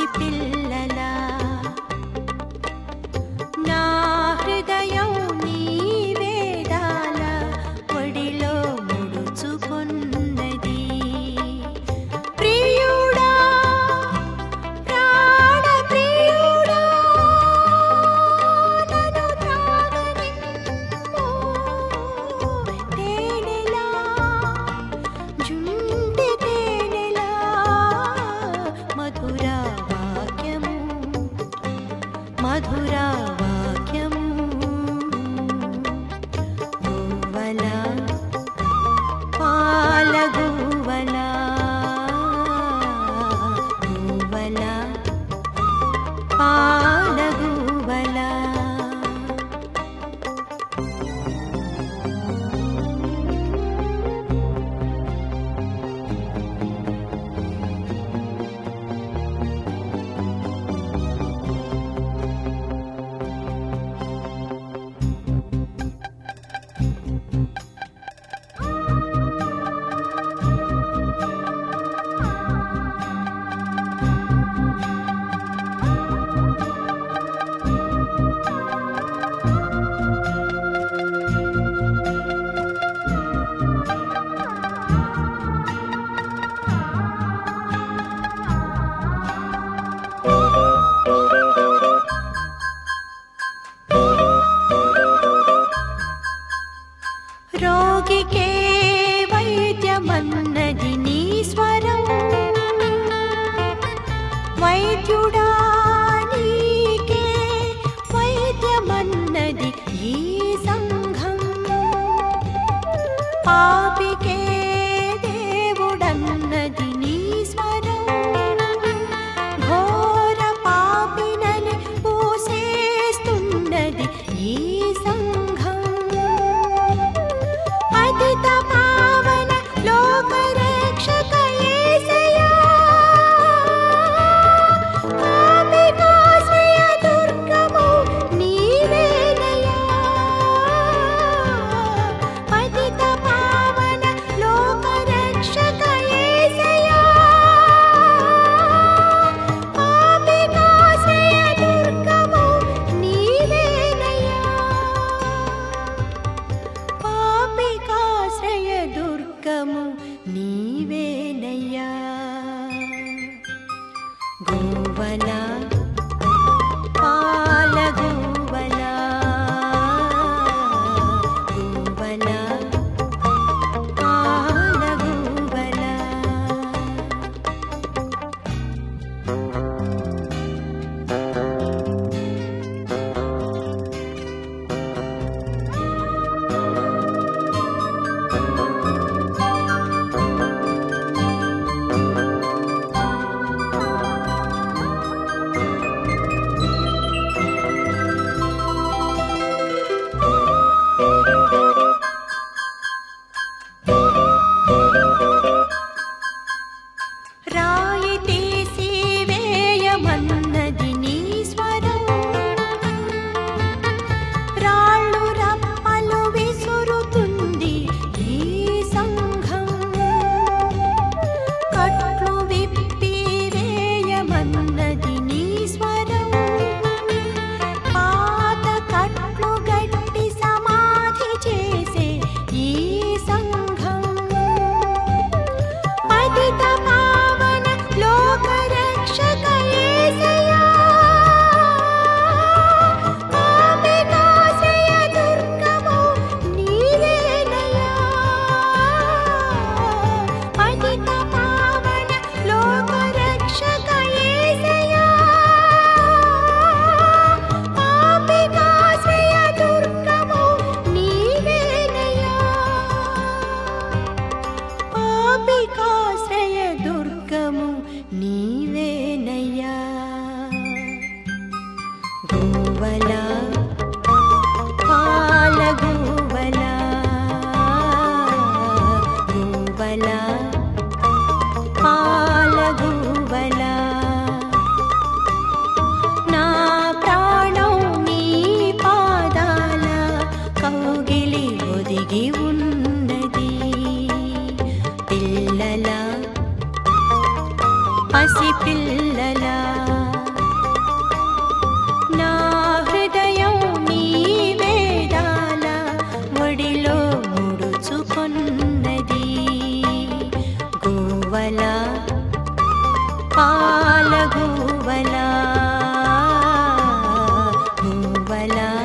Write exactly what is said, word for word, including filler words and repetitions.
పసిపిల్లలా నా హృదయం నీ వేదాల ఒడిలో ముడుచుకున్నది. ప్రియుడా ప్రాణ ప్రియుడా నన్ను తాగనిమ్ము తేనెలా జుంటి తేనెలా మధుర వాక్యము మధుర వాక్యము గువ్వల పాల గువ్వల గువ్వల పాల గువ్వల రోగికే వైద్యమన్నది నీ స్వరం వైద్యుడా నీకే వైద్యమన్నది ఈ సంఘం పాపికే దేవుడన్నది నీ స్వరం ఘోర పాపినని పూసేస్తున్నది ఈ సంఘం అతిత పావన లోక రక్షక యేసయ్యా పాపికాశ్రయ దుర్గము నీవేనయ్యా అతిత పావన లోక రక్షక యేసయ్యా పాపికాశ్రయ దుర్గము నీవేనయ్యా పాపికాశ్రయ దుర్గము నీవేనయ్యా గువ్వల పాల గువ్వల గువ్వల పాల గువ్వల రాయి తీసి వేయమన్నది నీ స్వరం రాళ్ళు రప్పలు విసురుతుంది ఈ సంఘం కట్లు విప్పి వేయమన్నది నీ స్వరం పాత కట్లు గట్టి సమాధి చేసే ఈ సంఘం పతిత పావన లోక రక్షక యేసయ్యా పాపికాశ్రయ దుర్గము నీవేనయ్యా పతిత పావన లోక రక్షక యేసయ్యా పాపికాశ్రయ దుర్గము నీవేనయ్యా పాపికాశ్రయ దుర్గము నీవేనయ్యా గువ్వల పాల గువ్వల గువ్వల పాల గువ్వల నా ప్రాణం నీ పాదాల కౌగిలి ఒదిగి ఉన్నది పిల్లల పసి పిల్లల పాలగూవల పాలగూవల గూవల